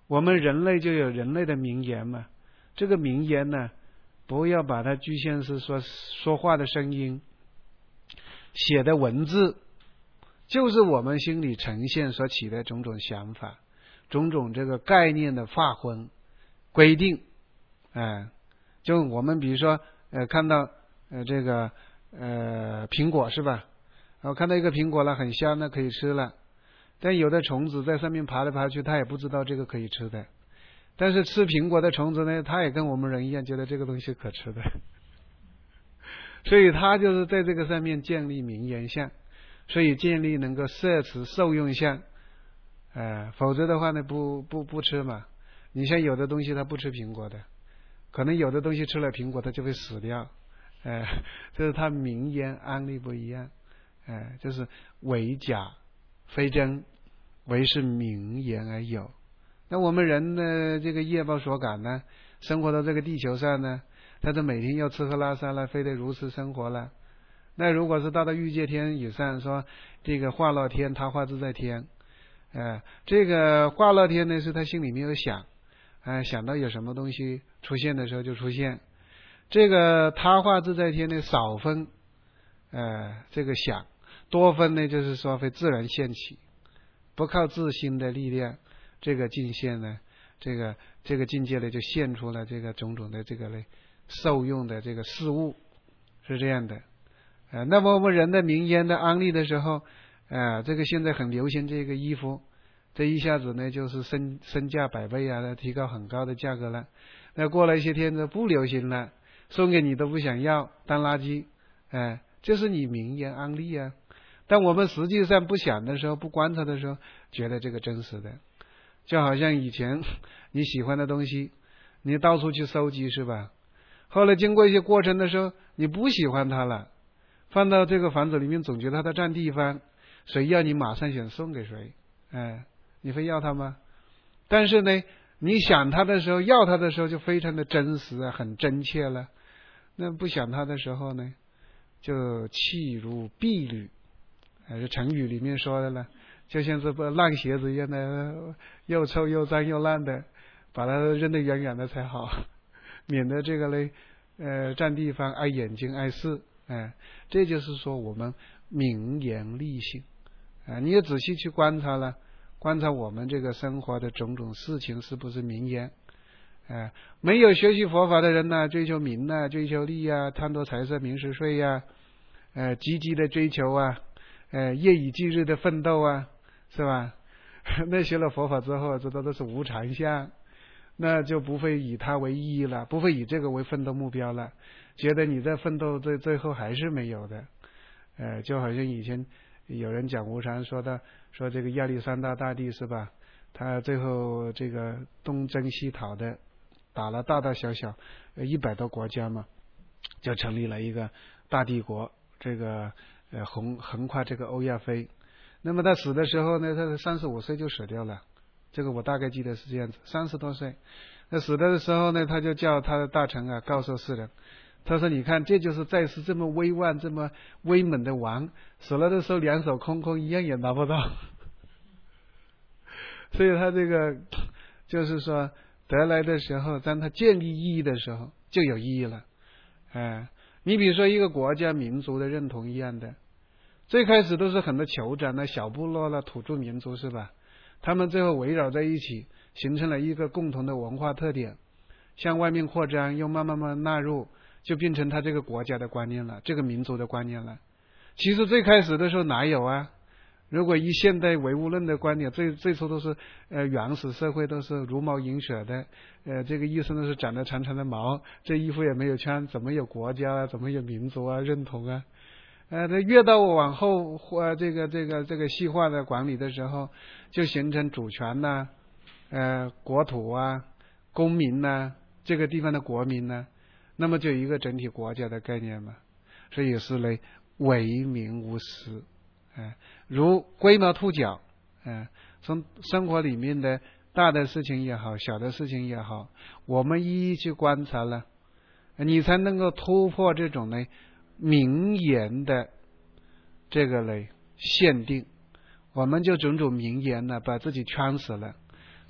我们人类就有人类的名言嘛。这个名言呢，不要把它局限是说说话的声音，写的文字，就是我们心里呈现所起的种种想法，种种这个概念的划分规定。哎，就我们比如说呃看到呃这个呃苹果是吧？然后看到一个苹果了很香，那可以吃了。但有的虫子在上面爬来爬去，它也不知道这个可以吃的。但是吃苹果的虫子呢，它也跟我们人一样，觉得这个东西可吃的。所以它就是在这个上面建立名言相，所以建立能够摄持受用相。呃，否则的话呢，不不不吃嘛。你像有的东西它不吃苹果的，可能有的东西吃了苹果它就会死掉。呃，这是它名言安利不一样。呃，就是为假非真，为是名言而有。那我们人的这个业报所感呢，生活到这个地球上呢，他就每天要吃喝拉撒了，非得如此生活了。那如果是到了欲界天以上，说这个化乐天、他化自在天，呃，这个化乐天呢是他心里面有想，呃，想到有什么东西出现的时候就出现。这个他化自在天呢少分，呃，这个想，多分呢就是说会自然现起，不靠自心的力量。这个境界呢，这个这个境界呢，就现出了这个种种的这个类受用的这个事物，是这样的。呃，那么我们人的名言的安利的时候，呃，这个现在很流行这个衣服，这一下子呢就是身身价百倍啊，提高很高的价格了。那过了一些天就不流行了，送给你都不想要，当垃圾。哎、呃，这是你名言安利啊。但我们实际上不想的时候，不观察的时候，觉得这个真实的。就好像以前你喜欢的东西，你到处去收集是吧？后来经过一些过程的时候，你不喜欢它了，放到这个房子里面，总觉得它占地方，谁要你马上想送给谁？哎，你会要它吗？但是呢，你想它的时候，要它的时候就非常的真实啊，很真切了。那不想它的时候呢，就弃如敝履，还是成语里面说的了。就像是不烂鞋子一样的，又臭又脏又烂的，把它扔得远远的才好，免得这个嘞，呃，占地方碍眼睛碍事。哎、呃，这就是说我们名言利性啊、呃，你也仔细去观察了，观察我们这个生活的种种事情是不是名言？哎、呃，没有学习佛法的人呢，追求名啊，追求利啊，贪多财色名食睡呀、啊，呃，积极的追求啊，呃，夜以继日的奋斗啊。是吧？那学了佛法之后，这都都是无常相，那就不会以它为意义了，不会以这个为奋斗目标了。觉得你在奋斗，最最后还是没有的。呃，就好像以前有人讲无常，说的说这个亚历山大大帝是吧？他最后这个东征西讨的，打了大大小小一百多国家嘛，就成立了一个大帝国，这个呃横横跨这个欧亚非。那么他死的时候呢，他三十五岁就死掉了，这个我大概记得是这样子，三十多岁。那死的时候呢，他就叫他的大臣啊告诉世人，他说：“你看，这就是在世这么威万、这么威猛的王，死了的时候两手空空，一样也拿不到。”所以他这个就是说得来的时候，当他建立意义的时候，就有意义了。哎、呃，你比如说一个国家民族的认同一样的。最开始都是很多酋长的小部落了，土著民族是吧？他们最后围绕在一起，形成了一个共同的文化特点，向外面扩张，又慢慢慢纳入，就变成他这个国家的观念了，这个民族的观念了。其实最开始的时候哪有啊？如果以现代唯物论的观点，最最初都是呃原始社会，都是茹毛饮血的，呃这个一生都是长得长长的毛，这衣服也没有穿，怎么有国家啊？怎么有民族啊？认同啊？呃，这越到往后，或这个这个这个细化的管理的时候，就形成主权呐、啊，呃，国土啊，公民呐、啊，这个地方的国民呢、啊，那么就一个整体国家的概念嘛。所以是嘞，唯名无实，哎、呃，如龟毛兔角，哎、呃，从生活里面的大的事情也好，小的事情也好，我们一一去观察了，你才能够突破这种呢。名言的这个嘞限定，我们就种种名言呢，把自己圈死了。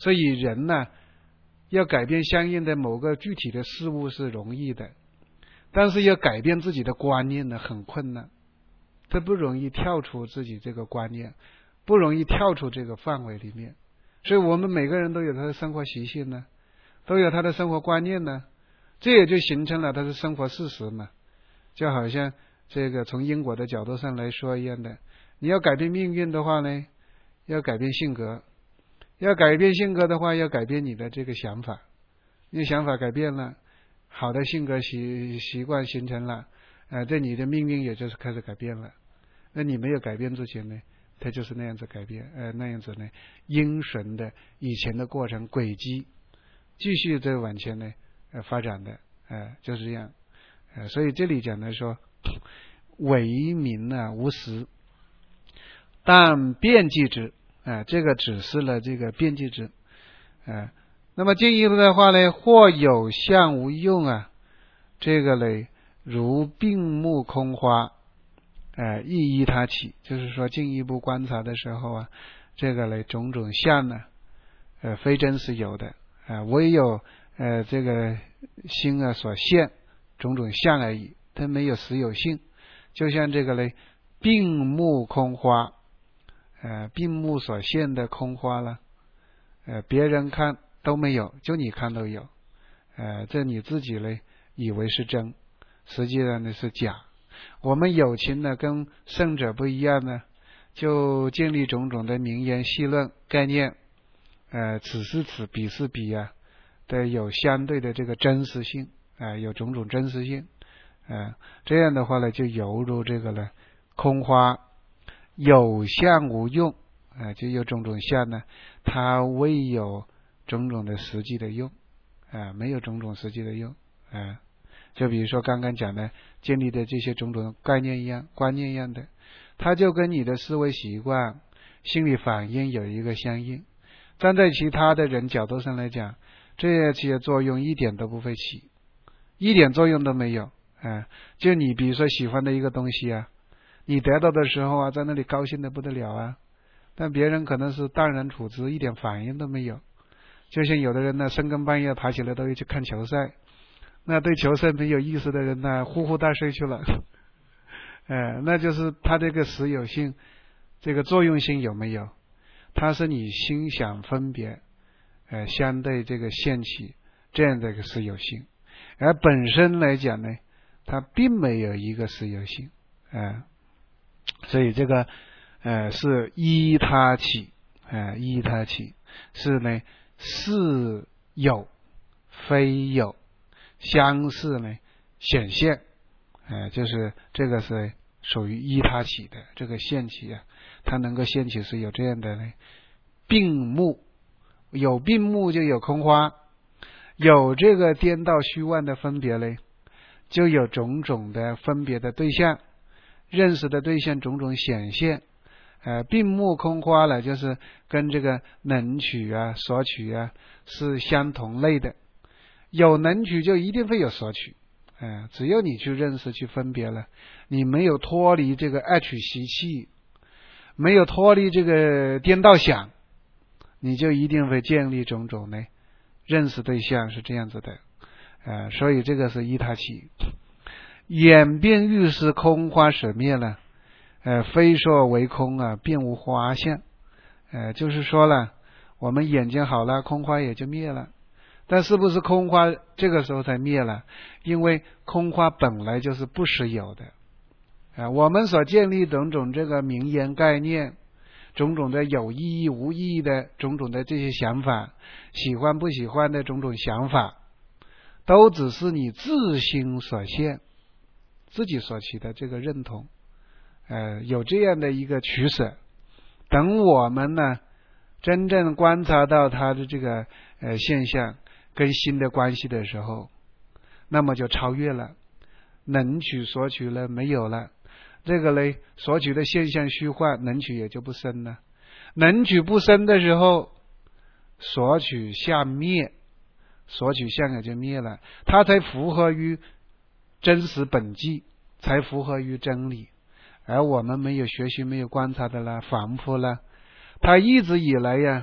所以人呢，要改变相应的某个具体的事物是容易的，但是要改变自己的观念呢，很困难。他不容易跳出自己这个观念，不容易跳出这个范围里面。所以我们每个人都有他的生活习性呢，都有他的生活观念呢，这也就形成了他的生活事实嘛。就好像这个从因果的角度上来说一样的，你要改变命运的话呢，要改变性格，要改变性格的话，要改变你的这个想法。你想法改变了，好的性格习习惯形成了，呃，这你的命运也就是开始改变了。那你没有改变之前呢，它就是那样子改变，呃，那样子呢，因循的以前的过程轨迹，继续在往前呢，呃，发展的，呃，就是这样，呃，所以这里讲的说，为民啊无实，但变计之，啊、呃，这个指示了这个变计之，啊、呃，那么进一步的话呢，或有相无用啊，这个呢，如病木空花。呃，一依他起，就是说进一步观察的时候啊，这个呢种种相呢，呃，非真实有的，啊、呃，唯有呃这个心啊所现种种相而已，它没有实有性。就像这个呢，病木空花，呃，病木所现的空花了，呃，别人看都没有，就你看都有，呃，这你自己呢以为是真，实际上呢是假。我们有情呢跟圣者不一样呢，就建立种种的名言细论概念，呃，此是此，彼是彼啊，的有相对的这个真实性，啊、呃，有种种真实性，啊、呃，这样的话呢，就犹如这个呢，空花有相无用，啊、呃，就有种种相呢，它未有种种的实际的用，啊、呃，没有种种实际的用，啊、呃。就比如说刚刚讲的建立的这些种种概念一样，观念一样的，它就跟你的思维习惯、心理反应有一个相应。站在其他的人角度上来讲，这些作用一点都不会起，一点作用都没有。啊，就你比如说喜欢的一个东西啊，你得到的时候啊，在那里高兴的不得了啊，但别人可能是淡然处之，一点反应都没有。就像有的人呢，深更半夜爬起来都要去看球赛。那对球赛没有意思的人呢，呼呼大睡去了，呃，那就是他这个实有性，这个作用性有没有？它是你心想分别，呃，相对这个现起这样的一个实有性，而本身来讲呢，它并没有一个实有性，呃，所以这个呃是依他起，呃，依他起是呢是有非有。相似呢显现，呃，就是这个是属于依他起的这个现起啊，它能够现起是有这样的呢，病木，有病木就有空花，有这个颠倒虚妄的分别嘞，就有种种的分别的对象，认识的对象种种显现，呃，病木空花呢，就是跟这个能取啊、索取啊是相同类的。有能取就一定会有索取，呃，只有你去认识去分别了，你没有脱离这个爱取习气，没有脱离这个颠倒想，你就一定会建立种种呢认识对象是这样子的，呃，所以这个是依他起。演变欲是空花舍灭了，呃，非说为空啊，便无花相，呃，就是说了，我们眼睛好了，空花也就灭了。但是不是空花这个时候才灭了？因为空花本来就是不实有的，啊，我们所建立种种这个名言概念，种种的有意义无意义的种种的这些想法，喜欢不喜欢的种种想法，都只是你自心所现，自己所起的这个认同，呃，有这样的一个取舍。等我们呢真正观察到它的这个呃现象跟心的关系的时候，那么就超越了，能取索取了没有了，这个呢索取的现象虚幻，能取也就不生了。能取不生的时候，索取相灭，索取相也就灭了，它才符合于真实本际，才符合于真理。而我们没有学习没有观察的了，反复了，它一直以来呀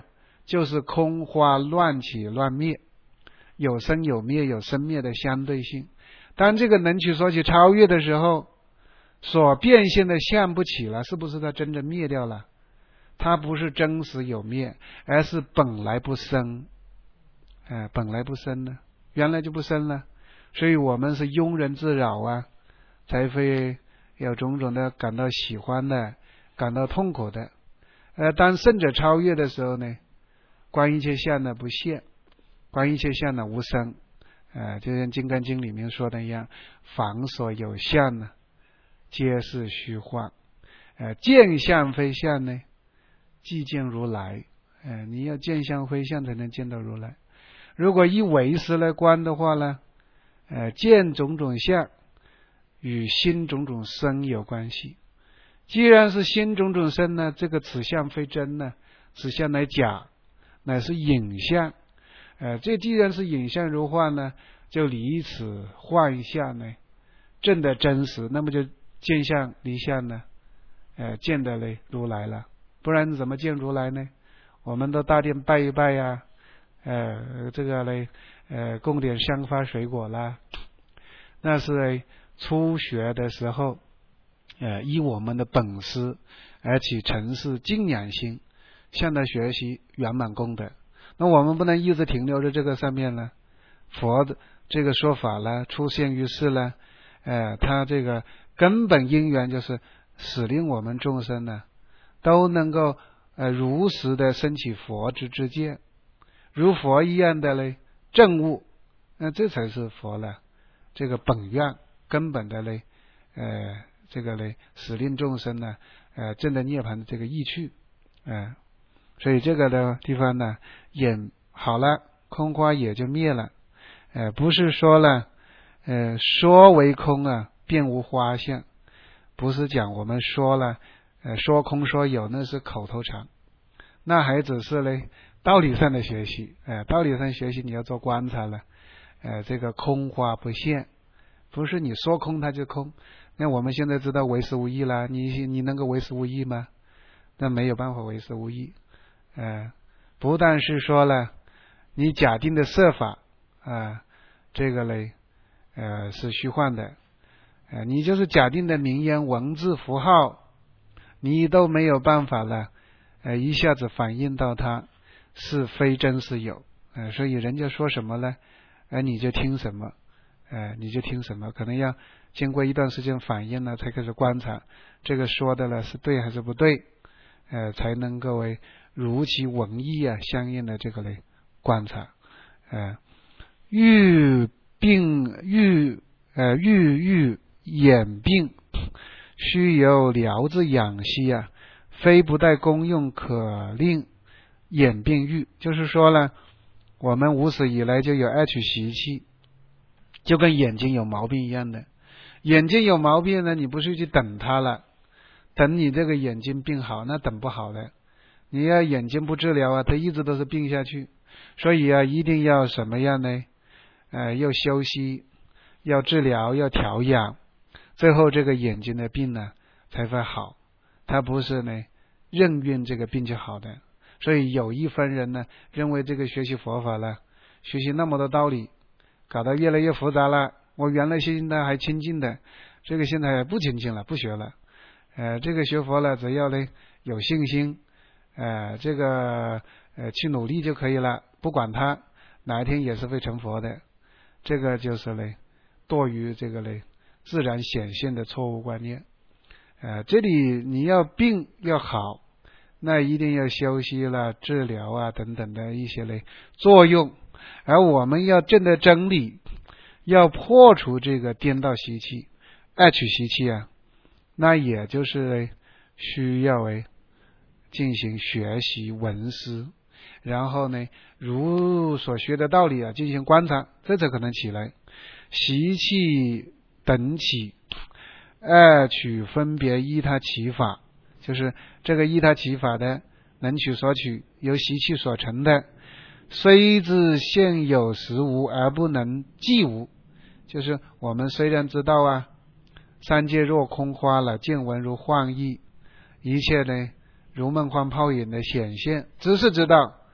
就是空花乱起乱灭，有生有灭，有生灭的相对性。当这个能取所取超越的时候，所变现的相不起了，是不是它真正灭掉了？它不是真实有灭，而是本来不生。哎、呃，本来不生呢，原来就不生了。所以我们是庸人自扰啊，才会有种种的感到喜欢的，感到痛苦的。呃，当圣者超越的时候呢，观一切相呢不现，观一切相呢无生。呃，就像《金刚经》里面说的一样，凡所有相呢，皆是虚幻。呃，见相非相呢，即见如来。呃，你要见相非相才能见到如来。如果以唯识来观的话呢，呃，见种种相与心种种生有关系。既然是心种种生呢，这个此相非真呢，此相乃假，乃是影像。呃，这既然是影像如幻呢，就离此幻相呢，证得真实，那么就见相离相呢，呃，见得嘞如来了。不然怎么见如来呢？我们到大殿拜一拜呀、啊，呃，这个嘞，呃，供点香花水果啦，那是初学的时候，呃，依我们的本事而起诚实敬仰心，向他学习圆满功德。那我们不能一直停留在这个上面呢。佛的这个说法呢，出现于世呢，呃，他这个根本因缘就是使令我们众生呢，都能够呃如实的升起佛之之见，如佛一样的嘞证悟，那这才是佛了这个本愿根本的嘞，呃，这个嘞使令众生呢，呃，证得涅槃的这个意趣，呃，所以这个的地方呢，眼好了，空花也就灭了。呃，不是说了，呃，说为空啊，便无花相，不是讲我们说了，呃，说空说有，那是口头禅，那还只是嘞道理上的学习，呃，道理上学习你要做观察了，呃，这个空花不现，不是你说空它就空。那我们现在知道唯识无异了，你你能够唯识无异吗？那没有办法唯识无异，呃，不但是说了，你假定的设法。啊，这个嘞，呃，是虚幻的，呃，你就是假定的名言、文字、符号，你都没有办法了，呃，一下子反映到它是非真是有，呃，所以人家说什么呢，呃，你就听什么，呃，你就听什么，可能要经过一段时间反应呢，才开始观察这个说的了是对还是不对，呃，才能够为如其文意啊相应的这个嘞观察，呃。欲病欲呃欲欲眼病，须由疗之养息啊，非不待功用可令眼病欲。就是说呢，我们无始以来就有爱取习气，就跟眼睛有毛病一样的。眼睛有毛病呢，你不是去等它了，等你这个眼睛病好，那等不好了。你要眼睛不治疗啊，它一直都是病下去。所以啊，一定要什么样呢？呃，要休息，要治疗，要调养，最后这个眼睛的病呢才会好。它不是呢任运这个病就好的。所以有一分人呢认为这个学习佛法了，学习那么多道理，搞得越来越复杂了。我原来现在还清净的，这个现在不清净了，不学了。呃，这个学佛了，只要呢有信心，呃，这个呃去努力就可以了，不管他哪一天也是会成佛的。这个就是嘞，堕于这个嘞自然显现的错误观念。呃，这里你要病要好，那一定要休息了、治疗啊等等的一些嘞作用。而我们要证得真理，要破除这个颠倒习气、爱取习气啊，那也就是需要为进行学习闻思。然后呢，如所学的道理啊，进行观察，这才可能起来。习气等起，爱取分别依他起法，就是这个依他起法的能取所取，由习气所成的，虽知现有实无而不能即无，就是我们虽然知道啊，三界若空花了，见闻如幻意，一切呢如梦幻泡影的显现，只是知道。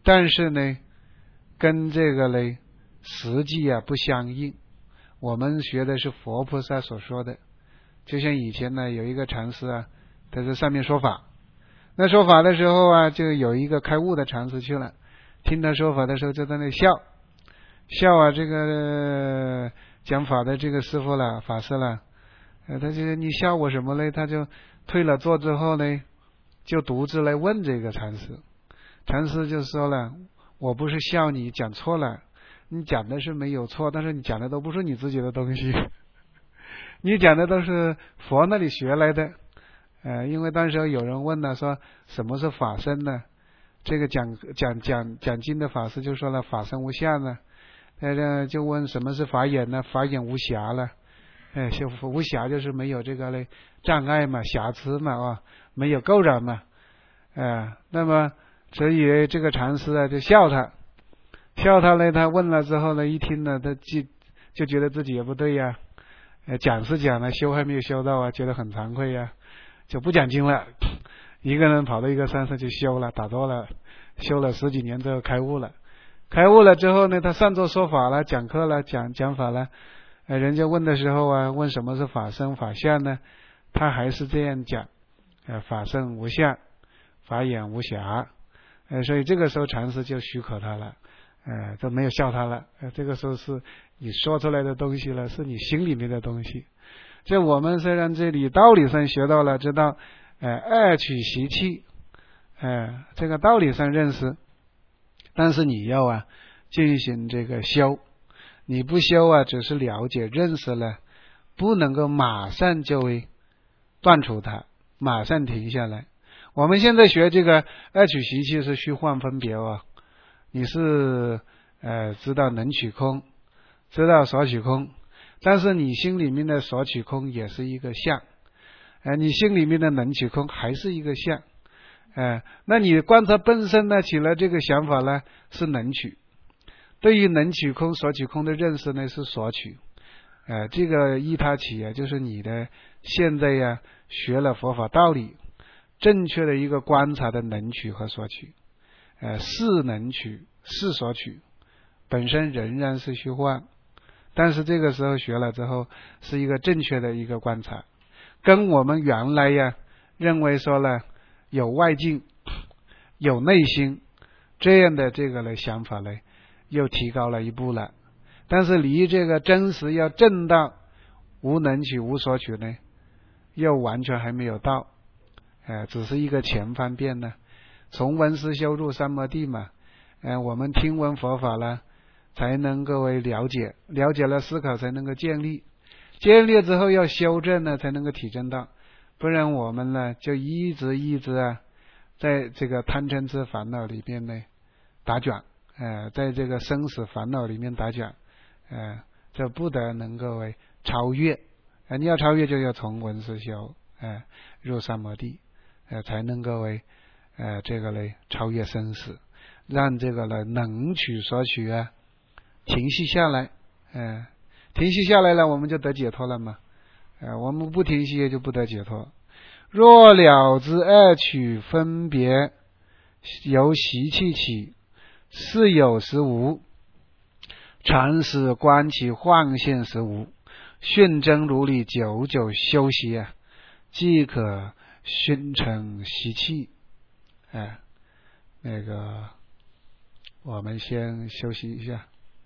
但是呢，跟这个呢实际啊不相应。我们学的是佛菩萨所说的，就像以前呢有一个禅师啊，他在上面说法，那说法的时候啊，就有一个开悟的禅师去了，听他说法的时候就在那笑笑啊，这个、呃、讲法的这个师傅了，法师了，呃，他就你笑我什么嘞？他就退了座之后呢，就独自来问这个禅师，禅师就说了，我不是笑你讲错了，你讲的是没有错，但是你讲的都不是你自己的东西，你讲的都是佛那里学来的。呃，因为当时有人问了，说什么是法身呢？这个讲讲讲讲经的法师就说了，法身无相呢。那个就问什么是法眼呢？法眼无瑕了。哎，无瑕就是没有这个嘞障碍嘛，瑕疵嘛啊，没有垢染嘛。呃，那么所以这个禅师啊就笑他，笑他呢，他问了之后呢，一听呢，他就就觉得自己也不对呀，呃，讲是讲了，修还没有修到啊，觉得很惭愧呀，就不讲经了，一个人跑到一个山上去修了，打坐了，修了十几年之后开悟了，开悟了之后呢，他上座说法了，讲课了，讲讲法了，呃，人家问的时候啊，问什么是法身法相呢？他还是这样讲，呃，法身无相，法眼无瑕，呃，所以这个时候禅师就许可他了，呃，都没有笑他了，呃，这个时候是你说出来的东西了，是你心里面的东西。这我们虽然这里道理上学到了，知道，呃，二取习气，呃，这个道理上认识，但是你要啊进行这个修，你不修啊，只是了解认识了，不能够马上就会断除它，马上停下来。我们现在学这个二取习气是虚幻分别啊，你是呃知道能取空，知道所取空，但是你心里面的所取空也是一个相，呃，你心里面的能取空还是一个相，呃，那你观察本身呢起了这个想法呢是能取，对于能取空所取空的认识呢是所取，呃，这个依他起啊，就是你的现在呀、啊、学了佛法道理，正确的一个观察的能取和所取，呃，是能取是所取，本身仍然是虚幻，但是这个时候学了之后是一个正确的一个观察，跟我们原来呀认为说了有外境有内心这样的这个的想法呢又提高了一步了，但是离这个真实要证到无能取无所取呢又完全还没有到，呃，只是一个前方便呢，从闻思修入三摩地嘛，呃，我们听闻佛法了才能够为了解，了解了思考才能够建立，建立之后要修正呢才能够体证到，不然我们呢就一直一直啊在这个贪嗔痴烦恼里面呢打卷，呃，在这个生死烦恼里面打卷，呃，这不得能够为超越，呃，你要超越就要从闻思修，呃，入三摩地，呃，才能够为呃这个呢超越生死，让这个呢能取所取啊停息下来，呃，停息下来了我们就得解脱了嘛，呃，我们不停息也就不得解脱。若了知二取分别由习气起，是有时无，常时观其幻现时无，训真如理久久修习啊，即可熏成习气。哎，那个我们先休息一下。